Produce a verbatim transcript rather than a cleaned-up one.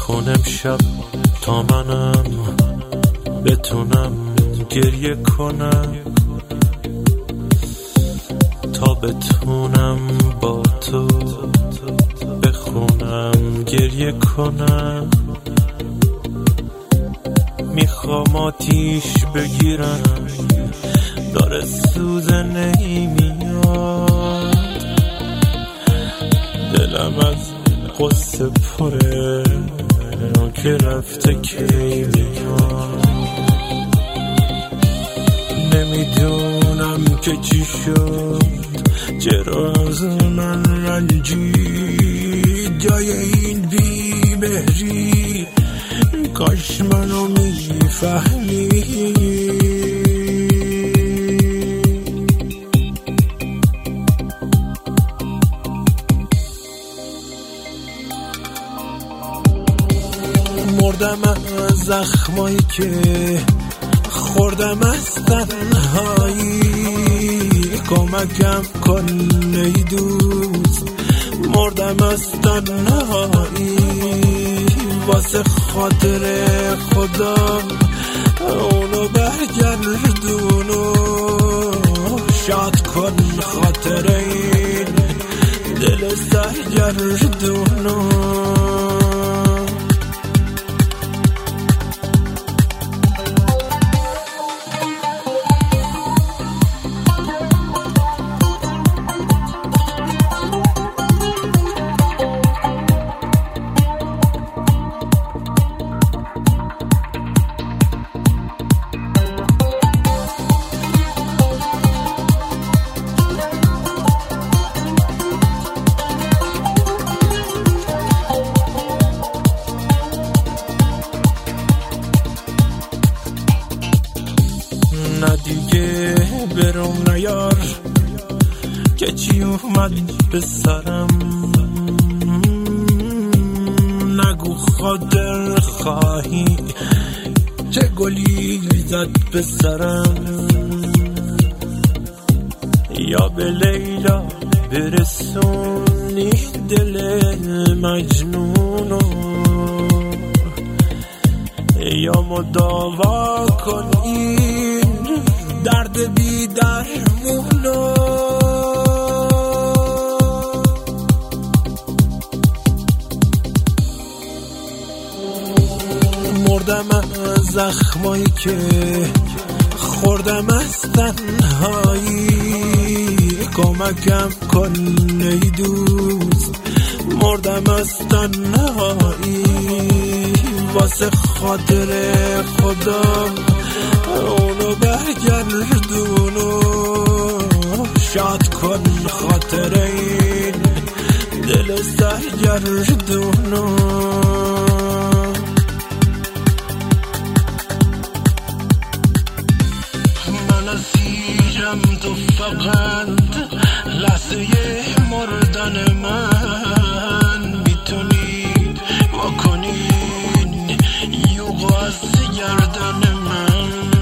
کن امشب تا منم بتونم گریه کنم، تا بتونم با تو بخونم گریه کنم. میخوام آتیش بگیرم داره سوزه نمیاد، دلم از قصه پره که رفته کی میاد. نمیدونم که چی شد، چرا از من رنجی جای این بیمهری، کاش منو میفهمی. مردم از زخمایی که خوردم از تنهایی، کمکم کن ای دوست، مردم از تنهایی. واسه خاطر خدا اونو برگردونو، شاد کن خاطر این دل سرگردونو. نه دیگه برم نیار که چی اومد به سرم، نگو خاطر خواهی چه گلی زد به سرم. یا به لیلا برسونی دل مجنونو، یا مداوا کن این درد بی درمونو. مردم از زخمایی که خوردم از تنهایی، کمکم کن ای دوست، مردم از تنهایی. واسه خاطر خدا اونو برگردونو، شاد کن خاطر این دل سرگردونو. من اسیرم تو فقط لحظه مردن من، میتونی واکنین یوغو از گردن من.